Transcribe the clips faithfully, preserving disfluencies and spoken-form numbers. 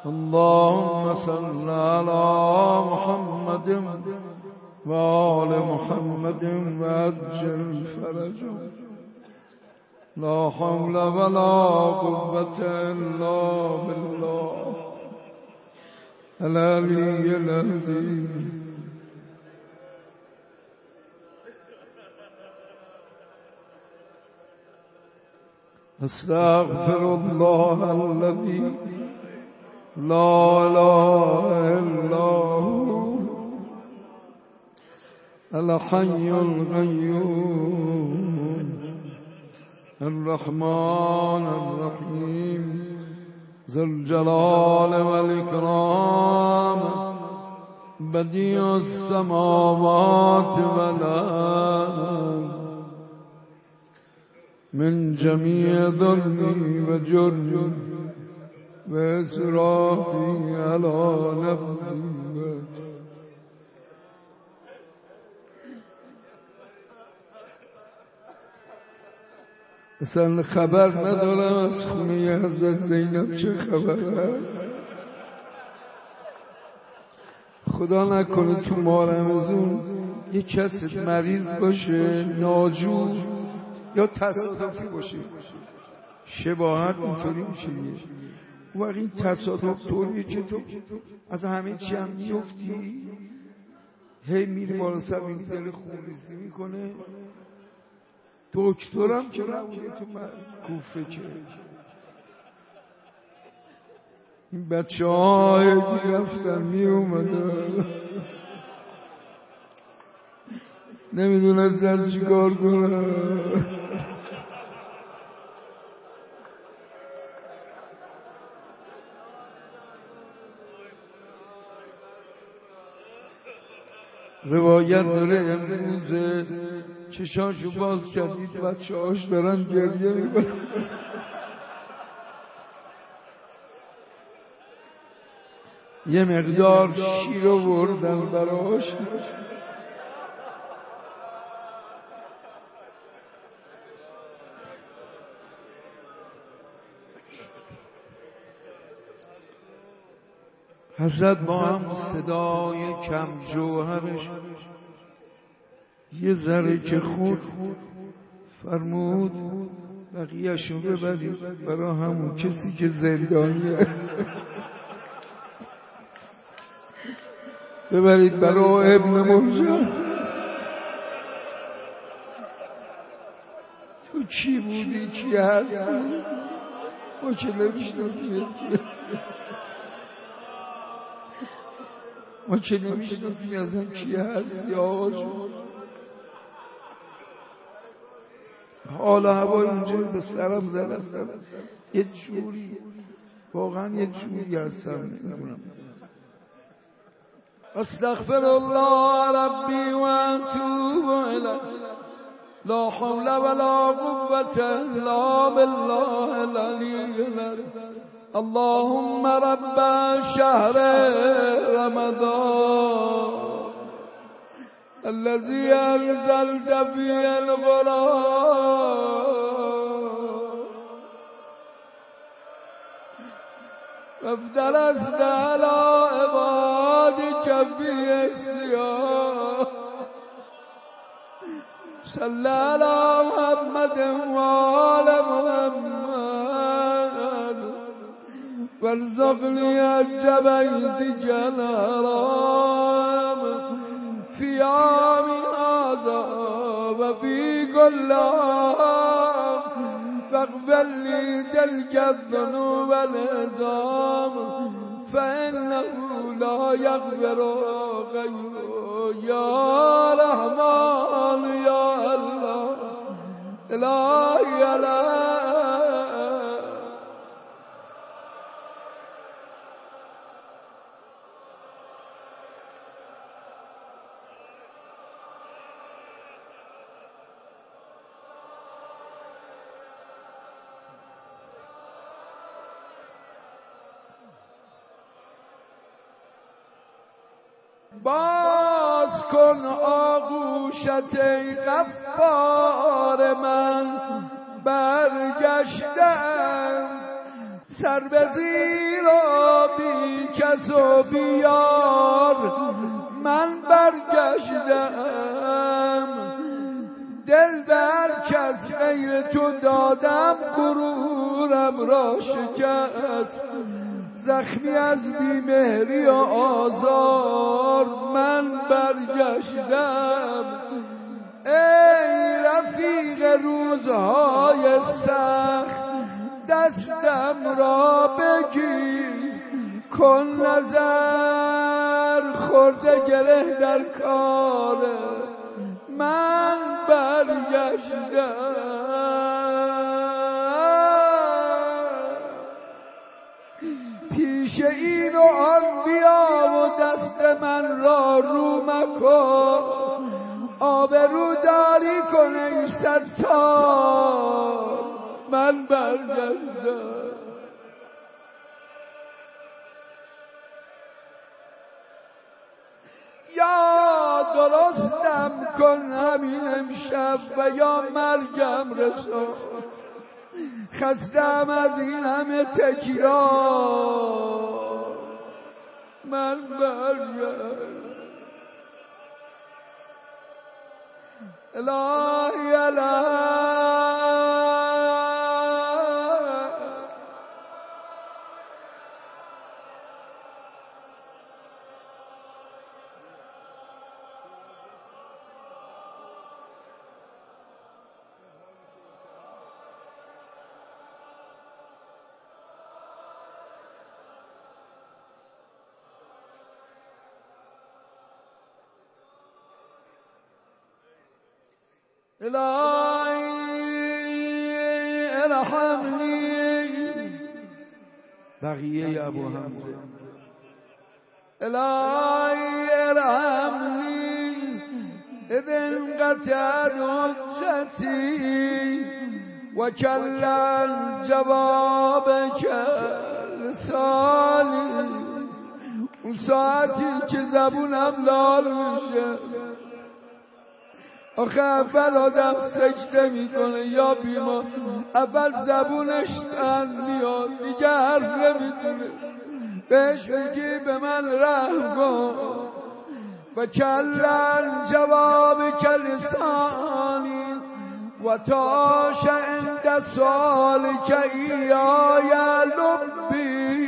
اللهم صل على محمد وآل محمد وعجل فرجهم لا حول ولا قوة إلا بالله العلي العظيم. استغفر الله الذي لا إله إلا هو الحي القيوم الرحمن الرحيم ذو الجلال والإكرام بديع السماوات والأرض من جميع ظلمي وجرمي وإسرافي على نفسي. اصلا خبر ندارم از خونه حضرت زینب چه خبر هست. خدا نکنه تو ماه رمضان یه کسی مریض باشه، ناجور یا تصادفی باشه، شباهت اینطوری میشه. و این تصادف طوریه که تو از همه چی هم میفتی، هی میری بالا سر میبینی دل خونریزی میکنه. دکترم که نبوده تو کوفه که این بچه های رفتن می اومدن نمیدونستن چی کار کنن. روایت داره امروز چشاشو باز کردید بچه هاش دارن گریه میکنن. یه مقدار شیر آوردن براش، حضرت با هم صدای کم جوهرش یه ذره که خود فرمود بقیه‌شو ببرید برای همون کسی که زندانیه، ببرید برای ابن مرجان. تو کی بودی؟ کی هستی؟ ما که نمیشناسیم، ما که نمیشناسیم ازم کی هستی آقا جون. حالا هوای اونجا به سرم زد، یه جوری واقعا یه جوری هستم نمیدونم. استغفر الله ربی و اتوب الیه لا حول ولا قوة الا بالله العلی العظیم. اللهم رب شهر رمضان الذي أنزلت فيه القرآن وافترضت على عبادك فيه الصيام صل على محمد وآل محمد وارزقني حج بيتك الحرام في عام هذا وفي كل عام فاغفر لي تلك الذنوب العظام فإنه لا يغفر غيره يا رحمن يا الله إلهي يا الله. باز کن آغوشت ای غفار من، برگشتم سر به زیر و بی کس و بیار من برگشتم، دل بر کس غیر تو دادم غرورم را شکست، زخمی از بیمهری و آزار من برگشتم. ای رفیق روزهای سخت دستم را بگیر، کن نظر خورده گره در کار من برگشتم. پیش این و آن بیا و دست من را رو مکن، آبرو داری کن ای ستار من برگشتم. یا درستم کن همین امشب و یا مرگم رسان، خستم از این همه تکرار من برگشتم. الهی الهی الهی ارحمنی، بقیه ابو حمزه. الهی ارحمنی ابن قطعت حجتی و کلن جواب کلسانی. اون ساعتی که زبونم لال میشه، آخه اول آدم سجده میکنه یا بیمار، اول زبونش تن میاد دیگه حرف نمیتونه، بهش میگی به من رحم کن. و کلن جواب کلسانی و تاش عند سال که ایای لبی.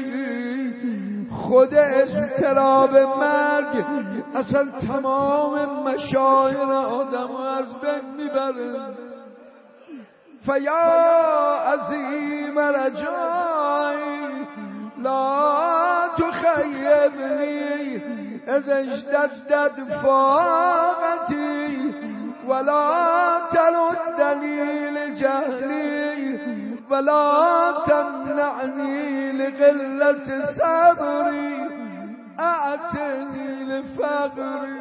خود اضطراب مرگ اصلا تمام مشاعر آدم از بین میبره. فیا عظیم رجایی لا تخیبنی اذ اشتدت فاقتی ولا تردنی لجهلی ولا تمنعني لقلة صبري اعتني لفقري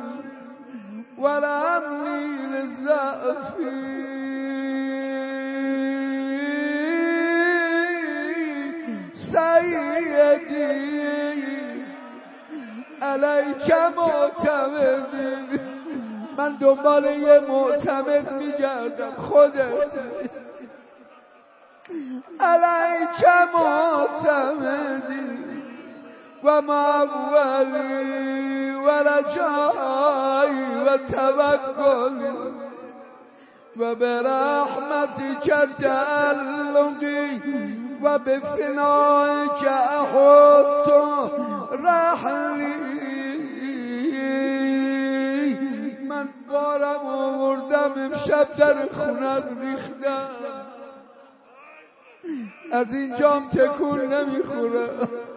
ورحمني لضعفي. سيدي علیک معتمدی. من دنبال یه معتمد میگردم، خودت علیک معتمدی و مولی و رجایی و توکلی و برحمتک تعلقی و بفنائک احط رحلی. من بارم آوردم امشب در خونت ریختم، از اینجام تکون نمیخوره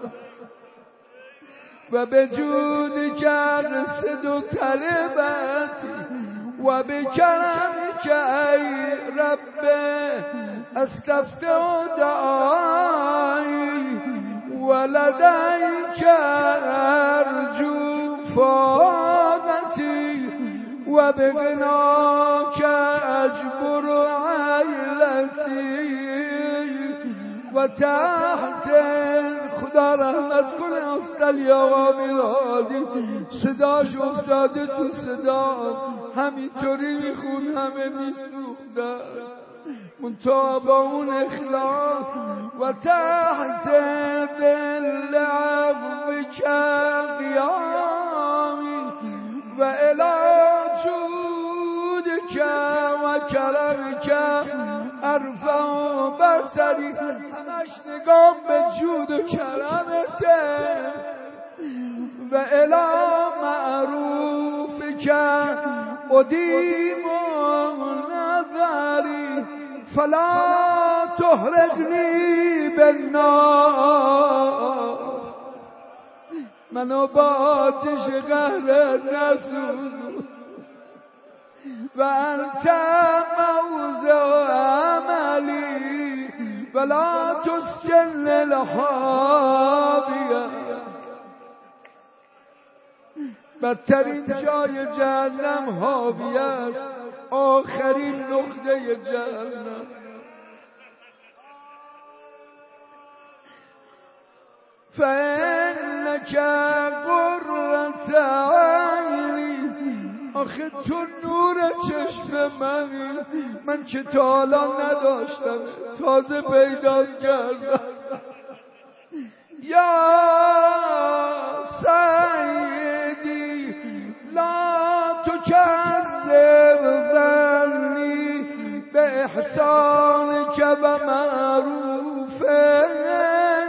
و به جودی که رسد و طلبتی و به کرم که ای ربه استفتح دعایی و لدیک ارجو فاقتی و به غناک اجبر عیلتی و تحت خدا رحمت کنه استالی آقا میلادی صداش افتاده تو صدا، همینطوری میخون همه میسوختن منتها با اون اخلاص. و تحت دل عفوی سری همش نگام به جود و کرمته و الا معروف که ادیم و نظری فلا تحرقنی بالنار منو با آتش قهرت نسوز و انت موضع عملی ولا تسکن الحابیه بدترین جای جهنم حاویه است آخرین نقطه جهنم فإنك قرة عینی آخه تو نور چشم منی من که تا حالا نداشتم تازه پیدا کردم یا سیدی لا تکذب ظنی به احسانک و معروفک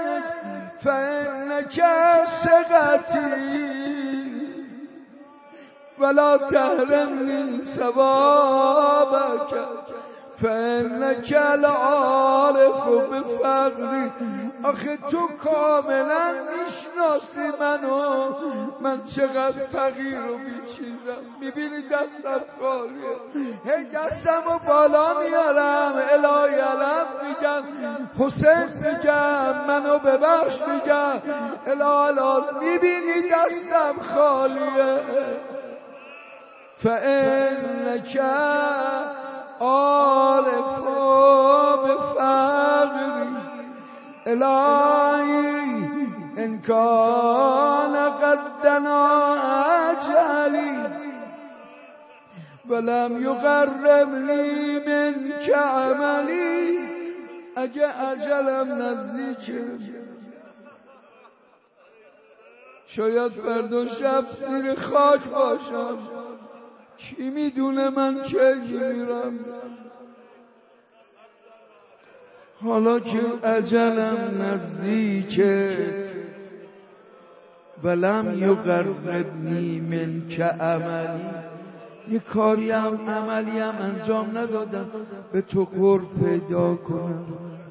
فإنک ثقتی ولا تحرمنی ثوابک فإنک لعارف بفقری آخه تو کاملا میشناسی منو من چقدر فقیر و بیچیزم میبینی دستم خالیه هی دستم رو بالا میارم الهی علم میگم حسین میگم منو ببخش میگم الهی میبینی دستم خالیه فإنک عارف بفقری الهی ان کان قد دنا اجلی ولم یقربنی منک عملی اگه اجلم نزدیکه شاید فردا شب زیر خاک باشم کی میدونه من کی میرم حالا که اجلم نزدیکه ولم یقربنی منک عملی یه کاری هم عملی هم انجام ندادم به تو قرب پیدا کنم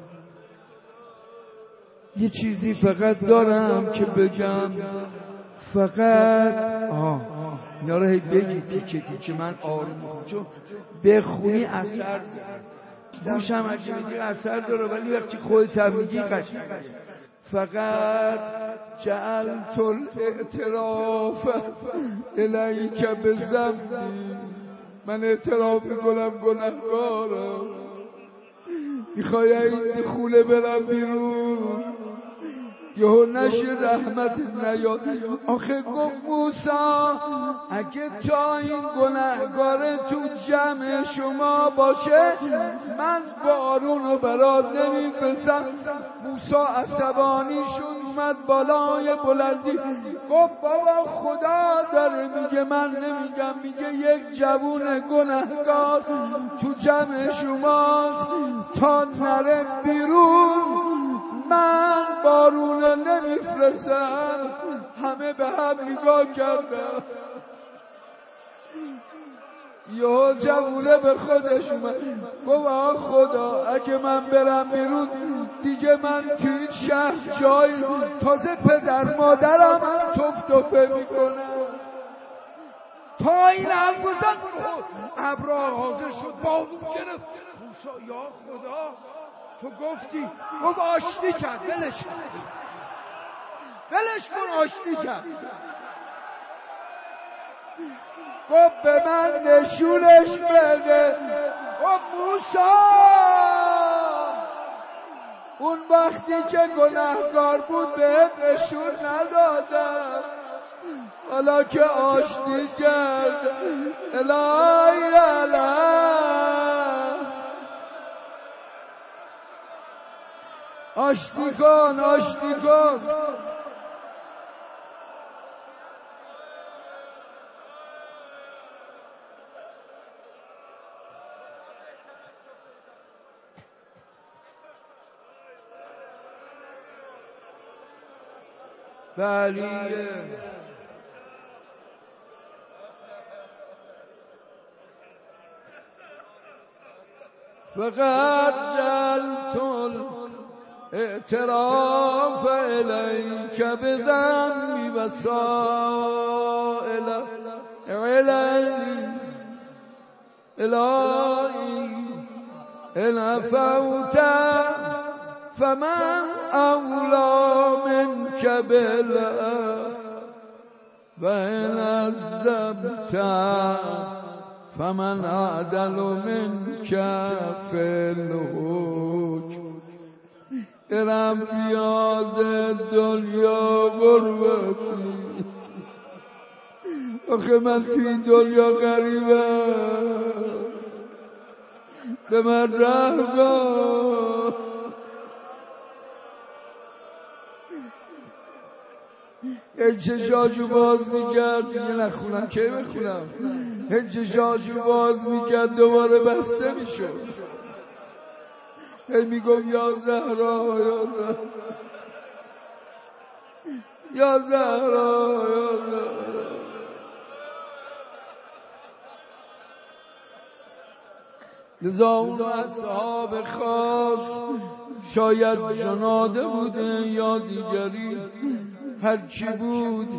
یه چیزی فقط دارم که بگم فقط آه اینا رو هی بگی تیکه تیکه من آروم میخونم چون بخونی اثر گوشم اگه میگی اثر داره ولی وقتی خودت هم میگی قشنگه فقط جعلت الاعتراف الیک بذنبی من اعتراف میکنم گناهکارم میخوای این خوله برم بیرون یهو نشه رحمت نیاد آخه گفت موسی اگه تا این گناهکار تو جمع شما باشه من بارونو برات نمیفرستم موسی عصبانیشون اومد بالای بلندی گفت بابا خدا داره میگه من نمیگم میگه یک جوون گناهکار تو جمع شماست تا نره بیرون من بارونه نمیفرستم همه به هم نگاه کردم یه جوونه به خودش اومد گفت خدا اگه من برم بیرون دیگه من تو این شهر جای تازه پدر مادرم هم تف تفه میکنم تا این حرف زد ابرا حاضر شد بارون گرفت موسی یا خدا تو گفتی گفت آشتی کرد ولش کن ولش کن آشتی کرد گفت به من نشونش بده گفت موسی اون وقتی که گناهکار بود بهت نشون ندادم حالا که آشتی کرد الهی علم آشتی کن آشتی کن بلیه فقط جلت اعتراف الیک بذنبی و سائل الهی الهی ان عفوت فمن اولی منک بالعفو و ان عذبت فمن اعدل منک فی الحکم ارم پیاز دنیا غربتی آخه من توی این دنیا غریبم به من رحم کن این چشاشو باز میکرد دیگه نخونم که بخونم این چشاشو باز میکرد دوباره بسته میشد هی میگم یا زهرا یا زهرا یا زهرا یا زهرا لذا اون اصحاب خاص شاید جناده بوده یا دیگری هرچی بود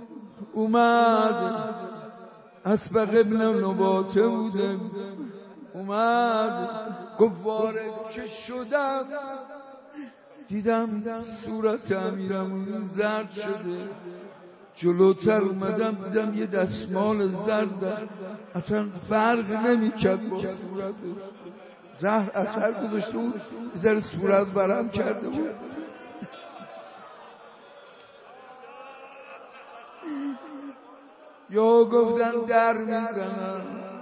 اومد اسبق ابن نباته بوده اومد گفت وارد که شدم دیدم صورت امیرالمومنین زرد شده جلوتر اومدم دیدم یه دستمال زرد اصلا فرق نمی‌کرد با صورت زهر اثر گذاشته بود زر صورت برم کرده بود یا گفتن در میزنم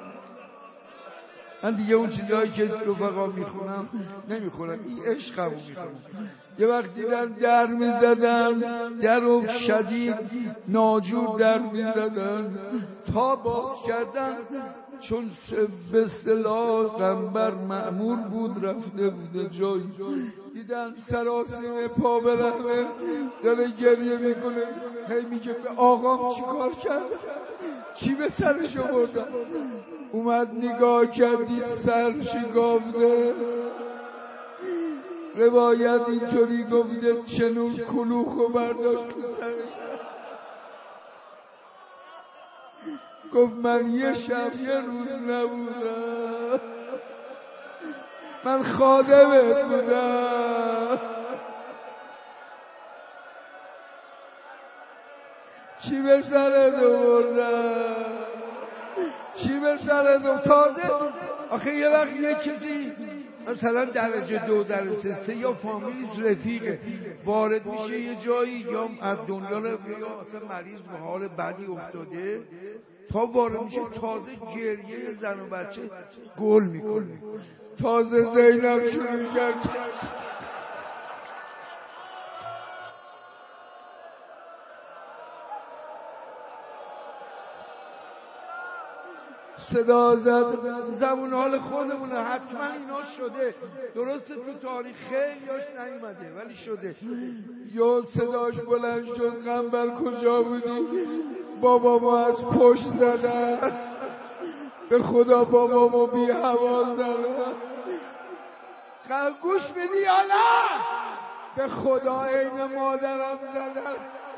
من دیگه اون چیزهایی که رفقا میخونم نمیخونم این عشقمو میخونم یه وقت دیدن در میزدن در رو شدید ناجور در میزدن تا باز کردن چون به اصطلاح قنبر مأمور بود رفته بوده جایی دیدن سراسیم پا برهنه داره گریه میکنه هی میگه به آقام چی کار کرد چی به سرش آوردن اومد نگاه کردید سرشی گافته روایت اینطوری گفته چنون کلوخو برداشت تو سرش گفت من یه شب یه روز نبودم من خادمت بودم چی به سرت آوردم چی به سرت تازه آخه یه وقت یه چیزی مثلا درجه دو درجه سه یا فامیلیش رفیقه وارد میشه یه جایی یا از دنیا رو یا اصلا مریض به حال بدی افتاده تا وارد میشه تازه گریه زن و بچه گل میکنه تازه زینب شروع کرد صدا زد زبون حال خودمونه حتما اینا شده درسته تو تاریخ خیلی هاش نیومده ولی شده یا صداش بلند شد قنبر کجا بودی بابا ما از پشت زدن به خدا بابا ما بی هوا زدن گوش بدی یا نه به خدا عین مادرم زدن